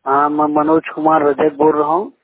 हाँ, मैं मनोज कुमार रजक बोल रहा हूँ।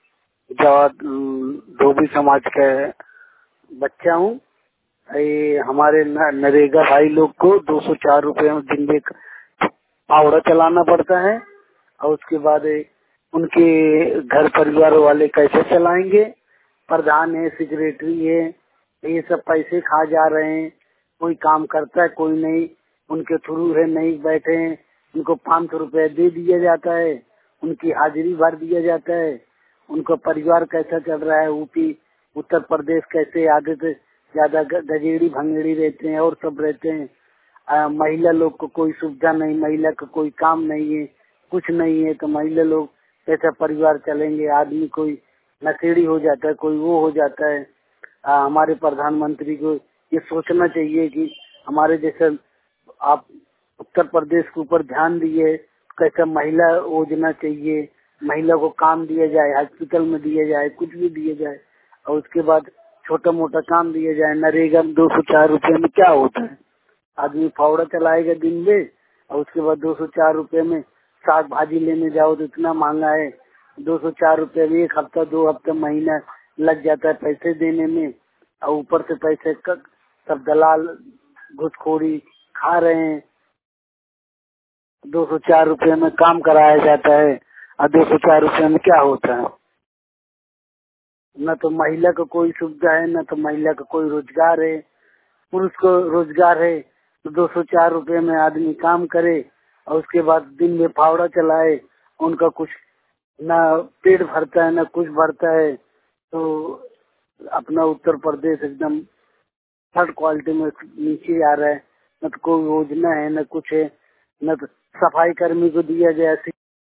धोबी समाज का बच्चा हूँ। ये हमारे नरेगा भाई लोग को 204 रुपए में दिन में फावड़ा चलाना पड़ता है, और उसके बाद उनके घर परिवार वाले कैसे चलाएंगे। प्रधान है, सेक्रेटरी है, ये सब पैसे खा जा रहे हैं। कोई काम करता है, कोई नहीं। उनके थ्रू है, नहीं बैठे हैं, उनको 500 रुपए दे दिया जाता है, उनकी हाजिरी भर दिया जाता है। उनका परिवार कैसा चल रहा है, यूपी उत्तर प्रदेश कैसे आधे से ज्यादा गजेड़ी भंगेड़ी रहते हैं और सब रहते हैं। महिला लोग को कोई सुविधा नहीं, महिला का कोई काम नहीं है, कुछ नहीं है, तो महिला लोग कैसा परिवार चलेंगे। आदमी कोई नशेड़ी हो जाता है, कोई वो हो जाता है। हमारे प्रधानमंत्री को ये सोचना चाहिए कि हमारे जैसे आप उत्तर प्रदेश के ऊपर ध्यान दिए, कैसे महिला योजना चाहिए, महिला को काम दिया जाए, हॉस्पिटल में दिया जाए, कुछ भी दिया जाए, और उसके बाद छोटा मोटा काम दिया जाए। नरेगा में 204 रुपए में क्या होता है? आदमी फावड़ा चलाएगा दिन में, और उसके बाद 204 रुपए में साग भाजी लेने जाओ तो इतना महंगा है। 204 रुपए में एक हफ्ता 2 हफ्ता महीना लग जाता है पैसे देने में, और ऊपर से पैसे सब दलाल घुसखोरी खा रहे हैं। 204 रुपए में काम कराया जाता है, और 204 रुपए में क्या होता है? न तो महिला को कोई सुविधा है, न तो महिला का कोई रोजगार है। पुरुष को रोजगार है तो 204 रुपए में आदमी काम करे, और उसके बाद दिन में फावड़ा चलाए। उनका कुछ न पेट भरता है, न कुछ भरता है। तो अपना उत्तर प्रदेश एकदम थर्ड क्वालिटी में नीचे आ रहा है। न तो कोई योजना है, न कुछ है, न तो सफाई कर्मी को दिया गया